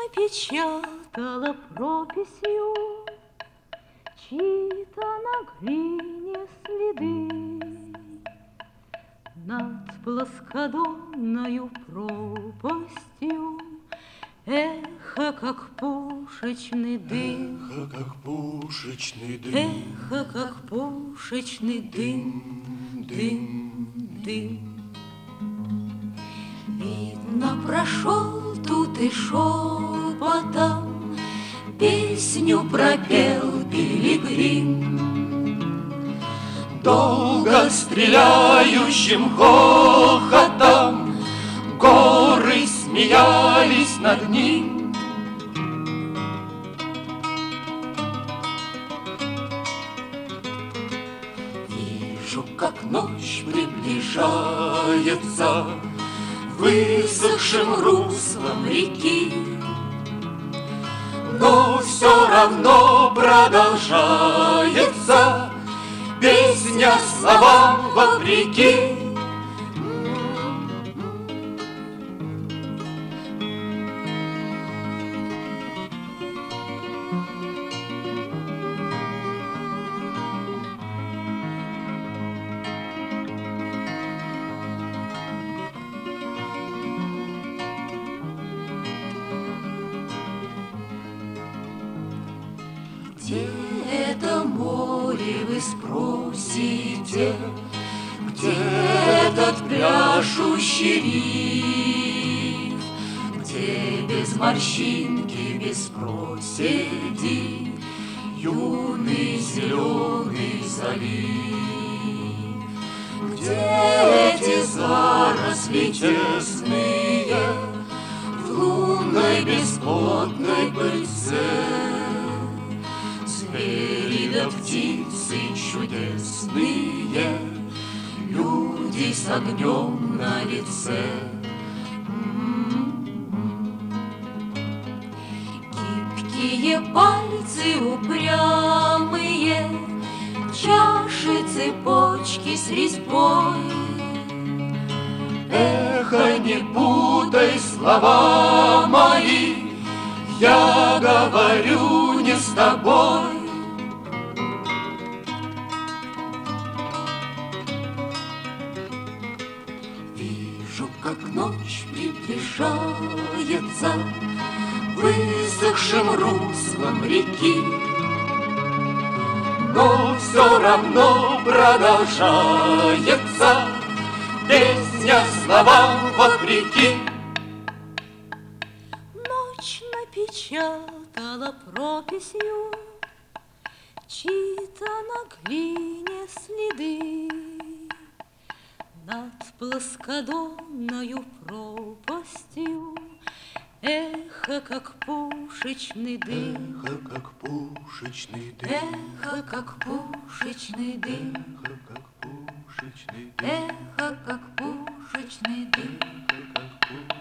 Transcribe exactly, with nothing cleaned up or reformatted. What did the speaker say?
напечатала прописью, чьи-то на глине следы. Над плоскодонною пропастью эхо, как пушечный дым, эхо, как пушечный дым, эхо, как пушечный дым, дым, дым. Видно, прошел тут и шепотом песню пропел пилигрим. Долго стреляющим хохотом горы смеялись над ним. Вижу, как ночь приближается высохшим руслом реки, но все равно продолжается песня словам вопреки. Где это море, вы спросите, где этот пляшущий риф, где без морщинки, без проседи юный зеленый залив, где эти заросли тесные в лунной бесплотной пыльце. Звери да птицы чудесные, люди с огнем на лице. Гибкие пальцы упрямые, чаши, цепочки с резьбой. Эхо, не путай слова мои, я говорю не с тобой. Вижу, как ночь приближается высохшим руслом реки, но все равно продолжается песня словам вопреки. Ночь напечатала прописью чьи-то на глине следы. Над плоскодонною пропастью эхо, как пушечный дым, Эхо, как пушечный дым, эхо, как пушечный дым, эхо, как пушечный дым, эхо, как пушечный дым. эхо, как пушечный дым.